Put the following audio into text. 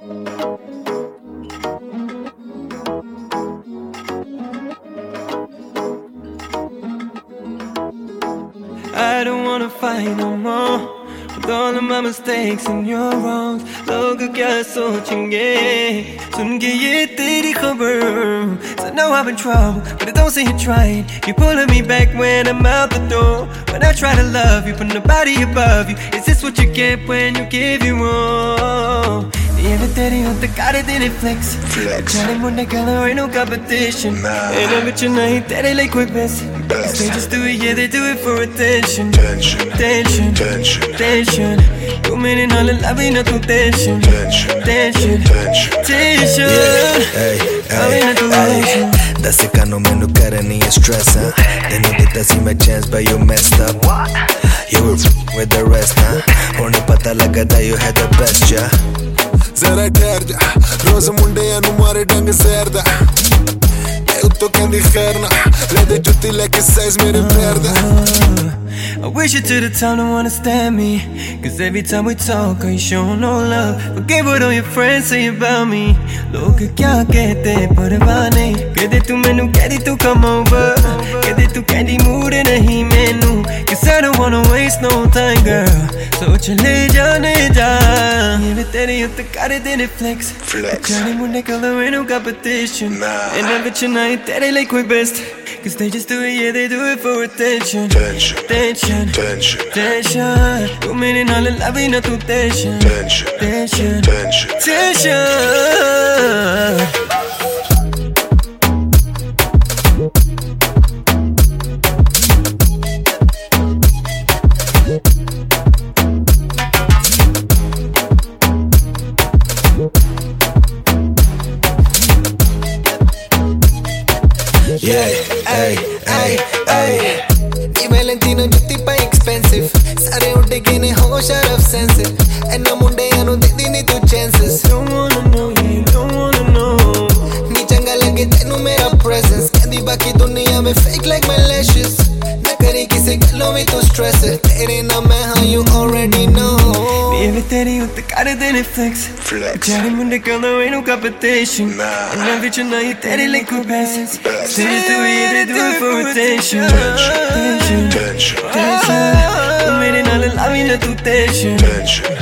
I don't wanna fight no more with all of my mistakes and your wrongs. लोग क्या सोचेंगे सुन के ये तेरी खबर. So now I'm in trouble, but I don't say you're trying. You're pulling me back when I'm out the door. When I try to love you, put nobody above you. Is this what you get when you give you all? Even तेरी हो तो कारे तेरे flex. जाने मुन्ने कहना ain't no competition. Ain't no bitch नहीं तेरे लिए कोई best. They just do it, yeah they do it for attention. Tension, tension, tension, tension. तू मेरे नाल लवी ना तू tension. Tension, tension, tension, tension. लवी ना तू tension. दस कानों मैनू करनी है stress हाँ. तेनू दिता सी मैं chance but you messed up. You were with the rest हाँ. हुणे पता लगा that you had the best yeah. जरा ठहर जा रोज मुंडियां नू मारे डंग सैरदा उत्तों कहंदी खैर ना ले दे जुत्ती लेके साइज मेरे पैर दा. I wish you took the time to understand me. Cause every time we talk, you show no love. Forget what all your friends say about me. लोग क्या कहते परवाह नहीं. कहते तू मैनू कहती तू come over. कहते तू कहती मूड नहीं मैनू. Cause I don't wanna waste no time girl. So चले जाने जा. ये भी तेरी उत्ते कारे तेरे flex. जाने मुंडे कल ain't no competition. And I'm bitch नहीं तेरे लिए कोई best. Cause they just do it, yeah they do it for attention. Tension, tension, tension, tension. तू मेरे नाल लवी ना तू tension. Tension, tension, tension, tension. Yeah, ay, ay, ay. Ni Valentino jutti pa expensive. Sare udde gene hosh out of senses. Enna mundeyan nu didi ni tu chances. Don't wanna know, yeah, don't wanna know. Ni changa lage tenu mera presence. Kendi baki duniya mein fake like my lashes. Na kare kisi gallon mein tu stress hai. Tere na main haan you already know. ये भी तेरी उत्ते कारे तेरे flex. जाने मुंडे कहना ain't no competition. And I'm bitch नहीं तेरे लिए कोई best. They just do it, yeah they do it for attention. Tension, tension, tension. तू मेरे नाल लवी ना तू tension.